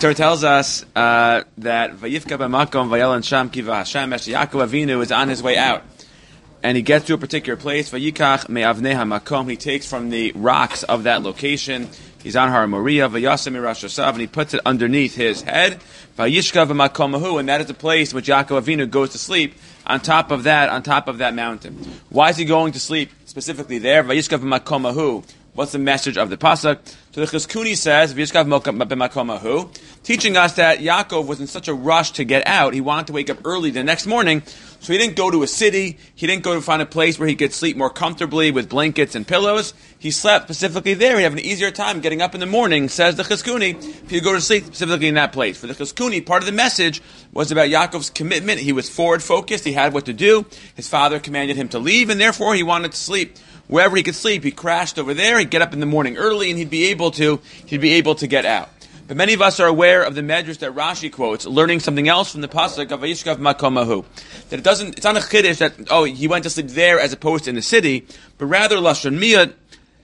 Torah tells us that Vayifka b'makom vayalan sham ki v'Hashem Yaakov Avinu is on his way out, and he gets to a particular place. Vayikach me'avnei hamakom. He takes from the rocks of that location. He's on Har Moriah. Vayasem mirash hasav, and he puts it underneath his head. Vayishkav b'makomahu, and that is the place which Yaakov Avinu goes to sleep on top of that mountain. Why is he going to sleep specifically there? Vayishkav b'makomahu. What's the message of the pasuk? So the Chizkuni says, "V'yishkav b'makomahu," teaching us that Yaakov was in such a rush to get out. He wanted to wake up early the next morning, so he didn't go to a city. He didn't go to find a place where he could sleep more comfortably with blankets and pillows. He slept specifically there. He'd have an easier time getting up in the morning, says the Chizkuni, if you go to sleep specifically in that place. For the Chizkuni, part of the message was about Yaakov's commitment. He was forward-focused. He had what to do. His father commanded him to leave, and therefore he wanted to sleep wherever he could sleep. He crashed over there. He'd get up in the morning early, and he'd be able to get out. But many of us are aware of the medrash that Rashi quotes, learning something else from the pasuk of Vayishkav makomahu. That it's not a chiddush that he went to sleep there as opposed to in the city, but rather lashon miyad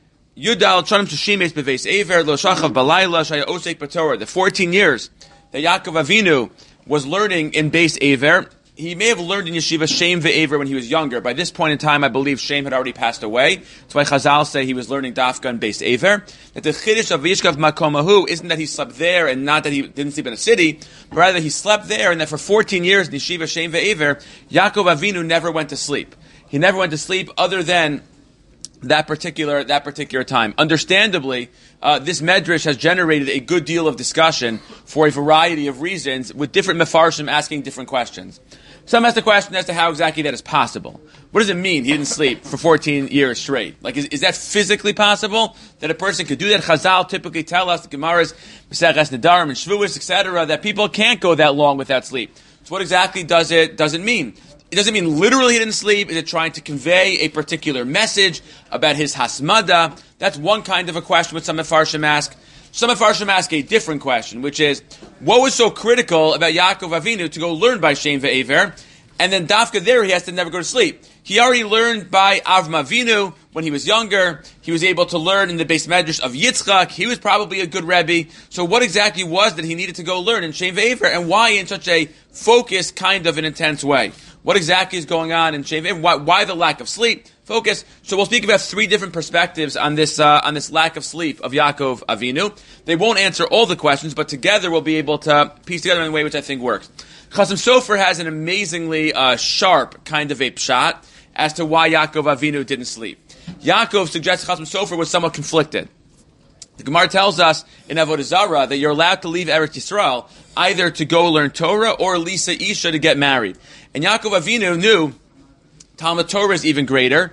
yudal chanim teshimes beveis aver lo shachav balayla shaya osek b'torah. The 14 years that Yaakov Avinu was learning in Beis Aver. He may have learned in yeshiva Shem ve'Aver when he was younger. By this point in time, I believe Shem had already passed away. That's why Chazal say he was learning Dafka in Beis Aver. That the chiddush of Vayishkav makomahu isn't that he slept there and not that he didn't sleep in a city, but rather he slept there and that for 14 years in yeshiva Shem ve'Aver, Yaakov Avinu never went to sleep. He never went to sleep other than that particular time. Understandably, this medrash has generated a good deal of discussion for a variety of reasons, with different mefarshim asking different questions. Some ask the question as to how exactly that is possible. What does it mean he didn't sleep for 14 years straight? Like, is that physically possible? That a person could do that? Chazal typically tell us, the Gemaras, Maseches Nedarim, and Shvuos, etc., that people can't go that long without sleep. So what exactly does it mean? It doesn't mean literally he didn't sleep. Is it trying to convey a particular message about his hasmada? That's one kind of a question which some Mefarshim ask. Some Mefarshim ask a different question, which is, what was so critical about Yaakov Avinu to go learn by Shem ve'Aver, and then Dafka there he has to never go to sleep? He already learned by Avram Avinu when he was younger. He was able to learn in the Beis Medrash of Yitzchak. He was probably a good Rebbe. So what exactly was that he needed to go learn in Shem ve'Aver, and why in such a focused, kind of an intense way? What exactly is going on in Shem ve'Aver? Why the lack of sleep? Focus. So we'll speak about three different perspectives on this lack of sleep of Yaakov Avinu. They won't answer all the questions, but together we'll be able to piece together in a way which I think works. Chasam Sofer has an amazingly sharp kind of a pshat as to why Yaakov Avinu didn't sleep. Yaakov suggests Chasam Sofer was somewhat conflicted. The Gemara tells us in Avodah Zarah that you're allowed to leave Eretz Yisrael either to go learn Torah or Lisa Isha to get married. And Yaakov Avinu knew Talmud Torah is even greater.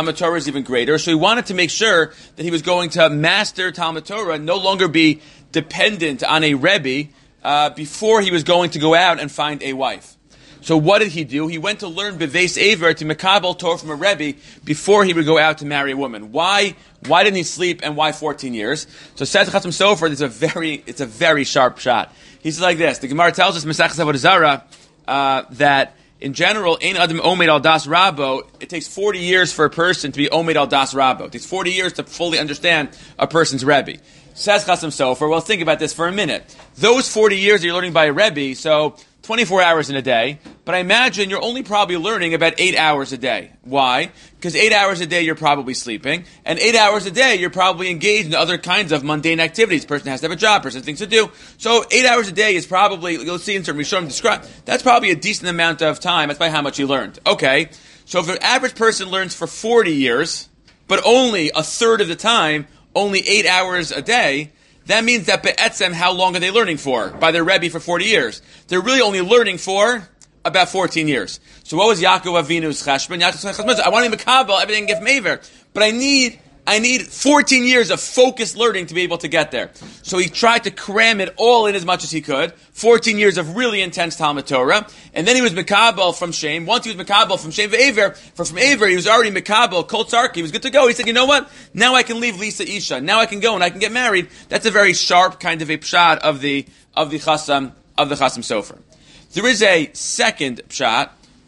So he wanted to make sure that he was going to master Talmud Torah and no longer be dependent on a Rebbe before he was going to go out and find a wife. So what did he do? He went to learn Beveis Aver to Mekabel Torah from a Rebbe before he would go out to marry a woman. Why didn't he sleep, and why 14 years? So says Chasam Sofer, it's a very sharp shot. He says like this. The Gemara tells us, Maseches Avodah Zarah, that in general, Ein Adam Omed Al Das Rabo, it takes 40 years for a person to be Omed Al Das Rabo. It takes 40 years to fully understand a person's Rebbe. Says Chasam Sofer, well, think about this for a minute. Those 40 years you're learning by a Rebbe, so 24 hours in a day, but I imagine you're only probably learning about 8 hours a day. Why? Because 8 hours a day you're probably sleeping, and 8 hours a day you're probably engaged in other kinds of mundane activities. Person has to have a job, person has things to do. So 8 hours a day is probably, you'll see in certain Rishonim describe, that's probably a decent amount of time. That's by how much you learned. Okay, so if an average person learns for 40 years, but only a third of the time, only 8 hours a day, that means that be'etzem, how long are they learning for? By their Rebbe for 40 years. They're really only learning for about 14 years. So what was Yaakov Avinu's cheshbon? Yaakov's cheshbon, I want to be mekabel, everything give mever, but I need 14 years of focused learning to be able to get there. So he tried to cram it all in as much as he could. 14 years of really intense Talmud Torah. And then he was Mekabel from Shem. Once he was Mekabel from Shem ve'Aver, from Aver, he was already Mekabel, Kol Tzarki. He was good to go. He said, you know what? Now I can leave Lisa Isha. Now I can go and I can get married. That's a very sharp kind of a pshat of the Chasam Sofer. There is a second pshat,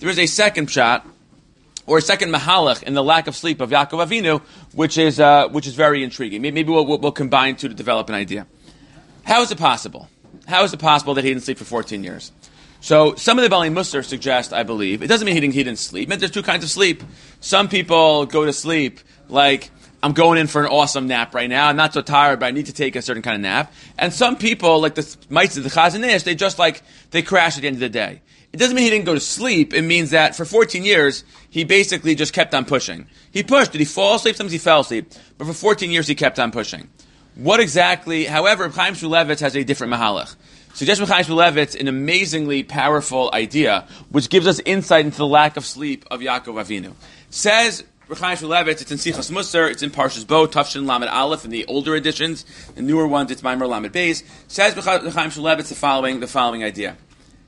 or a second mahalach in the lack of sleep of Yaakov Avinu, which is very intriguing. Maybe we'll combine two to develop an idea. How is it possible? How is it possible that he didn't sleep for 14 years? So some of the Bali Musar suggest, I believe, it doesn't mean he didn't sleep. It meant there's two kinds of sleep. Some people go to sleep like, I'm going in for an awesome nap right now. I'm not so tired, but I need to take a certain kind of nap. And some people, like the mites of the Chazon Ish, they crash at the end of the day. It doesn't mean he didn't go to sleep. It means that for 14 years, he basically just kept on pushing. He pushed. Did he fall asleep? Sometimes he fell asleep. But for 14 years, he kept on pushing. What exactly, however, Chaim Shmulevitz has a different mahalach. Suggestion Chaim Shmulevitz, an amazingly powerful idea, which gives us insight into the lack of sleep of Yaakov Avinu. Says Chaim Shmulevitz, it's in Sichos Musar, it's in Parshas Bo, Tafshin Lamed Aleph, in the older editions. The newer ones, it's Maimer Lamed Beis. Says Chaim Shmulevitz the following idea.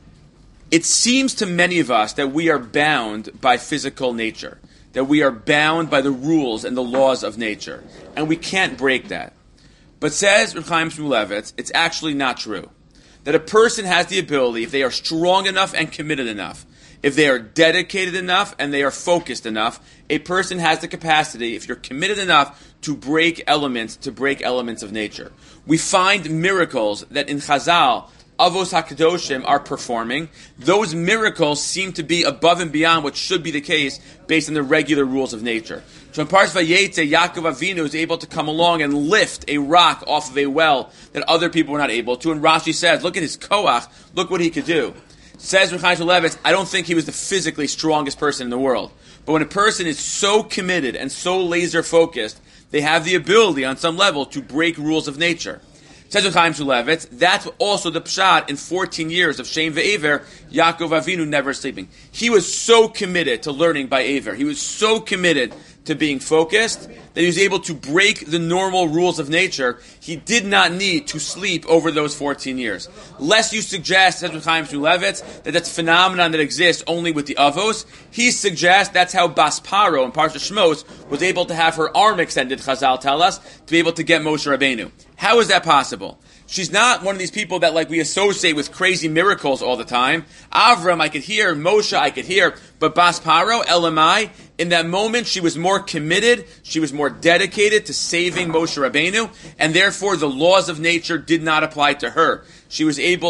It seems to many of us that we are bound by physical nature, that we are bound by the rules and the laws of nature, and we can't break that. But says Chaim Shmulevitz, it's actually not true. That a person has the ability, if they are strong enough and committed enough, if they are dedicated enough and they are focused enough, a person has the capacity, if you're committed enough, to break elements of nature. We find miracles that in Chazal, Avos HaKadoshim are performing. Those miracles seem to be above and beyond what should be the case based on the regular rules of nature. So in Parshas Vayetze, Yaakov Avinu is able to come along and lift a rock off of a well that other people were not able to. And Rashi says, look at his koach, look what he could do. Says Chaim Shmulevitz, I don't think he was the physically strongest person in the world. But when a person is so committed and so laser focused, they have the ability on some level to break rules of nature. Says Chaim Shmulevitz, that's also the pshat in 14 years of Shem ve'Ever, Yaakov Avinu never sleeping. He was so committed to learning by Aver. He was so committed to being focused that he was able to break the normal rules of nature. He did not need to sleep over those 14 years. Lest you suggest, says Chaim Shmulevitz, that that's a phenomenon that exists only with the Avos. He suggests that's how Bas Paro in Parsha Shmos was able to have her arm extended, Chazal tell us, to be able to get Moshe Rabbeinu. How is that possible? She's not one of these people that we associate with crazy miracles all the time. Avram, I could hear. Moshe, I could hear. But Bas Paro, Elamai, in that moment, she was more committed. She was more dedicated to saving Moshe Rabbeinu, and therefore the laws of nature did not apply to her. She was able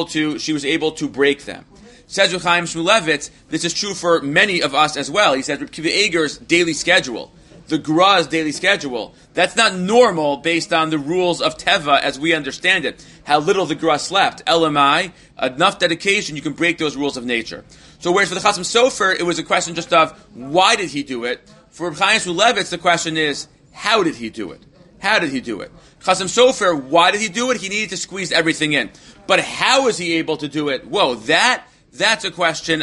to break them. Says Reb Chaim Shmulevitz, this is true for many of us as well. He says Reb Kiva Eger's daily schedule, the Gra's daily schedule, that's not normal based on the rules of Teva as we understand it. How little the Gra slept. Elamai, enough dedication, you can break those rules of nature. So whereas for the Chasam Sofer, it was a question just of, why did he do it? For Reb Chaim Shmulevitz, the question is, how did he do it? How did he do it? Chasam Sofer, why did he do it? He needed to squeeze everything in. But how is he able to do it? Whoa, that's a question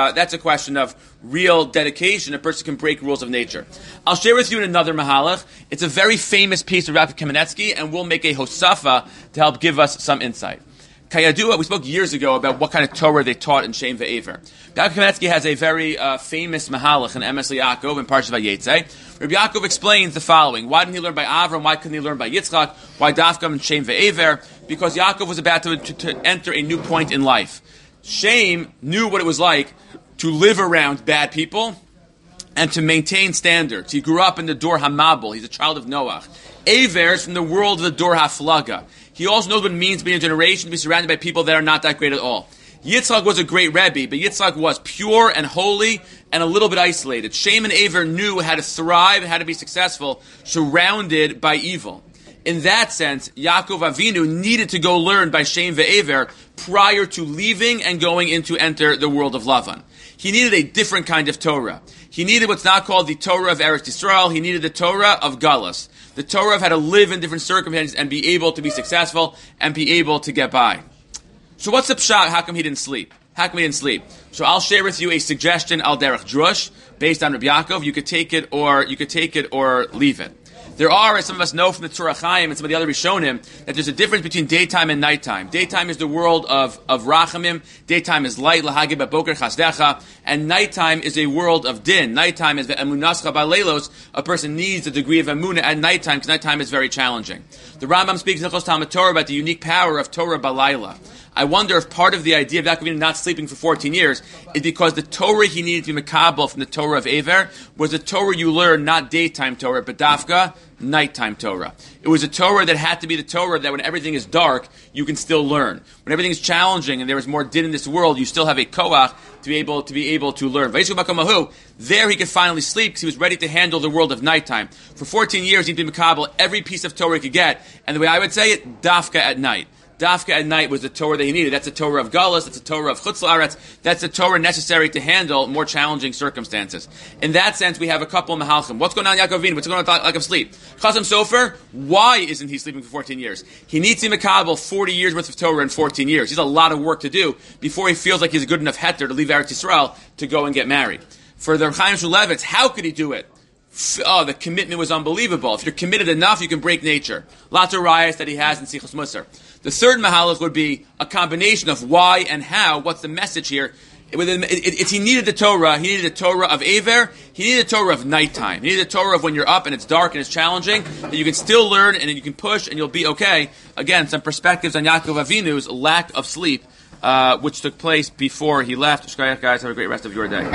of real dedication. A person can break rules of nature. I'll share with you another mahalach. It's a very famous piece of Rabbi Kamenetsky, and we'll make a hosafa to help give us some insight. Kayadua, we spoke years ago about what kind of Torah they taught in Shem ve'Ever. Rabbi Kamenetsky has a very famous mahalach in Emes Yaakov in Parshas Vayetze. Rabbi Yaakov explains the following: why didn't he learn by Avram? Why couldn't he learn by Yitzchak? Why Dafka in Shem ve'Ever? Because Yaakov was about to enter a new point in life. Shem knew what it was like to live around bad people and to maintain standards. He grew up in the Dor HaMabul. He's a child of Noach. Aver is from the world of the Dor HaFlaga. He also knows what it means to be in a generation to be surrounded by people that are not that great at all. Yitzchak was a great Rebbe, but Yitzchak was pure and holy and a little bit isolated. Shem and Aver knew how to thrive and how to be successful, surrounded by evil. In that sense, Yaakov Avinu needed to go learn by Shem ve'Ever prior to leaving and going in to enter the world of Lavan. He needed a different kind of Torah. He needed what's not called the Torah of Eretz Yisrael. He needed the Torah of Galus. The Torah of how to live in different circumstances and be able to be successful and be able to get by. So what's the pshat? How come he didn't sleep? How come he didn't sleep? So I'll share with you a suggestion al derech drush based on Rabbi Yaakov. You could take it or leave it. There are, as some of us know from the Tzur HaChaim and some of the other Rishonim, that there's a difference between daytime and nighttime. Daytime is the world of Rachamim. Daytime is light, lahagib boker chasdecha. And nighttime is a world of din. Nighttime is emunascha baleilos. A person needs a degree of emunah at nighttime because nighttime is very challenging. The Rambam speaks in Hilchos Talmud Torah about the unique power of Torah balayla. I wonder if part of the idea of Yaakov Avinu not sleeping for 14 years is because the Torah he needed to be makabel from the Torah of Ever was the Torah you learn, not daytime Torah, but dafka, nighttime Torah. It was a Torah that had to be the Torah that when everything is dark, you can still learn. When everything is challenging and there is more din in this world, you still have a koach to be able to learn. There he could finally sleep because he was ready to handle the world of nighttime. For 14 years, he'd been makabel every piece of Torah he could get, and the way I would say it, dafka at night. Dafka at night was the Torah that he needed. That's the Torah of Galus. That's the Torah of Chutz La'aretz. That's the Torah necessary to handle more challenging circumstances. In that sense, we have a couple of Mahalchim. What's going on in Yaakov Avinu? What's going on with lack of sleep? Chasam Sofer, why isn't he sleeping for 14 years? He needs to be makabel 40 years worth of Torah in 14 years. He has a lot of work to do before he feels like he's a good enough heter to leave Eretz Yisrael to go and get married. For the Chaim Shulevitz, how could he do it? Oh, the commitment was unbelievable. If you're committed enough, you can break nature. Lots of riots that he has in Sichos Musar. The third mahalach would be a combination of why and how. What's the message here? He needed the Torah. He needed the Torah of Aver. He needed the Torah of nighttime. He needed the Torah of when you're up and it's dark and it's challenging, that you can still learn and you can push and you'll be okay. Again, some perspectives on Yaakov Avinu's lack of sleep, which took place before he left. Shkayach, guys, have a great rest of your day.